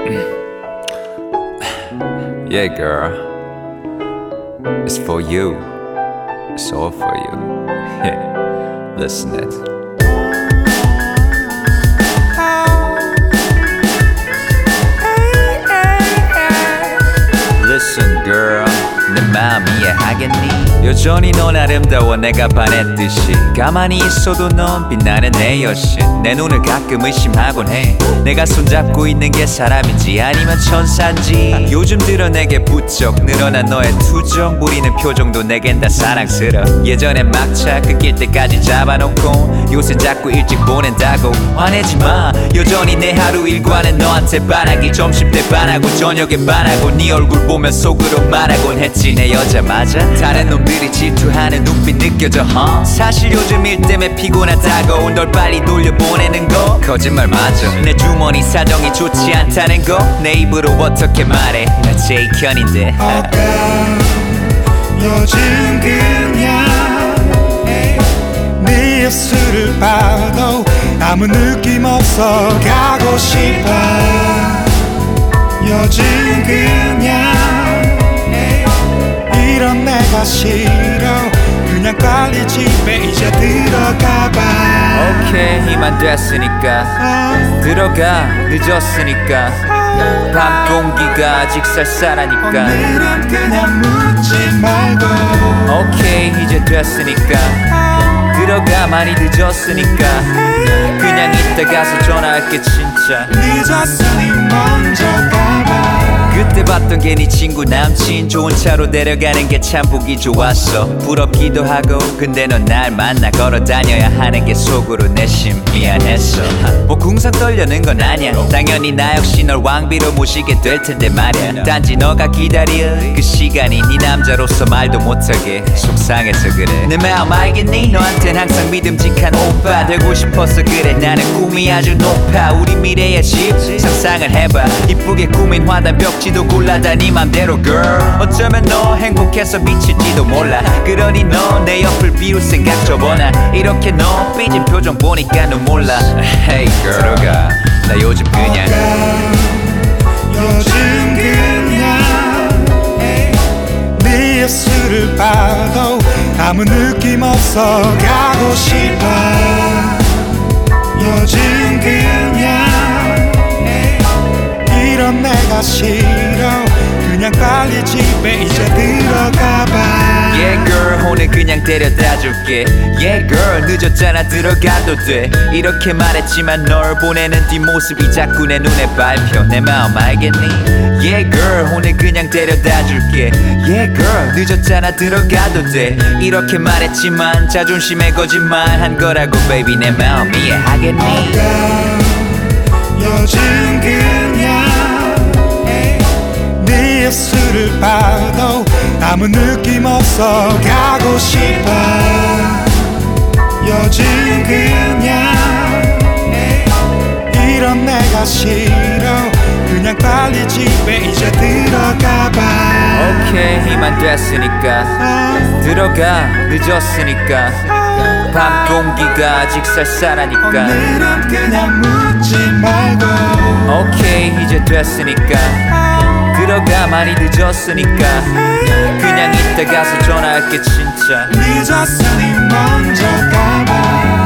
Yeah, girl. It's for you. It's all for you. Yeah. Listen it. Listen, girl. 내 마음 이해하겠니? 여전히 넌 아름다워 내가 반했듯이 가만히 있어도 넌 빛나는 내 여신 내 눈을 가끔 의심하곤 해 내가 손잡고 있는 게 사람인지 아니면 천사인지 요즘 들어 내게 부쩍 늘어난 너의 투정 부리는 표정도 내겐 다 사랑스러워 예전엔 막차 끊길 때까지 잡아놓고 요새 자꾸 일찍 보낸다고 화내지마 여전히 내 하루 일과는 너한테 반하기 점심때 반하고 저녁에 반하고 네 얼굴 보면 속으로 말하곤 했지 내 여자 맞아? 다른 놈들이 질투하는 눈빛 느껴져 사실 요즘 일 때문에 피곤하다고 널 빨리 돌려보내는 거 거짓말 맞아 내 주머니 사정이 좋지 않다는 거 내 입으로 어떻게 말해 나 제이현인데 요즘 그냥 네 입술을 봐도 아무 느낌 없어 가고 싶어 요즘 그냥 이런 내가 싫어 그냥 빨리 집에 이제 들어가봐 오케이 이만 됐으니까 들어가 늦었으니까 밤 공기가 아직 쌀쌀하니까 오늘은 그냥 묻지 말고 오케이 이제 됐으니까 들어가 많이 늦었으니까 그냥 이따 가서 전화할게 진짜 늦었으니 먼저 가봐 그때 봤던 게 네 친구 남친 좋은 차로 데려가는 게 참 보기 좋았어 부럽기도 하고 근데 넌 날 만나 걸어 다녀야 하는 게 속으로 내심 미안했어 뭐 궁상 떨려는 건 아니야 당연히 나 역시 널 왕비로 모시게 될 텐데 말야 단지 너가 기다려 그 시간이 네 남자로서 말도 못하게 속상해서 그래 내 마음 알겠니 너한텐 항상 믿음직한 오빠 되고 싶어서 그래 나는 꿈이 아주 높아 우리 미래의 집 상상을 해봐 이쁘게 꾸민 화단 벽지도 골라다 네 맘대로 girl 어쩌면 너 행복해서 미칠지도 몰라 그러니 너 내 옆을 비울 생각 접어놔 이렇게 너 삐진 표정 보니까 눈 몰라 Hey girl 들어가 나 요즘 그냥 요즘 그냥 네 입술을 봐도 아무 느낌 없어 가고 싶어 요즘 그냥 이런 내가 싫어 그냥 빨리 집에 이제 들어가봐 Yeah girl 오늘 그냥 데려다 줄게 Yeah girl 늦었잖아 들어가도 돼 이렇게 말했지만 널 보내는 뒷모습이 자꾸 내 눈에 밟혀 내 마음 알겠니 Yeah girl 오늘 그냥 데려다 줄게 Yeah girl 늦었잖아 들어가도 돼 이렇게 말했지만 자존심에 거짓말한 거라고 baby 내 마음 이해하겠니 요즘 그냥 네 입술을 봐도 아무 느낌 없어 가고 싶어 요즘 그냥 이런 내가 싫어 그냥 빨리 집에 이제 들어가봐 오케이 이만 됐으니까 들어가 늦었으니까 밤 공기가 아직 쌀쌀하니까 오늘은 그냥 묻지 말고 오케이 이제 됐으니까 들어가 많이 늦었으니까 그냥 이따 가서 전화할게 진짜 늦었으니 먼저 가봐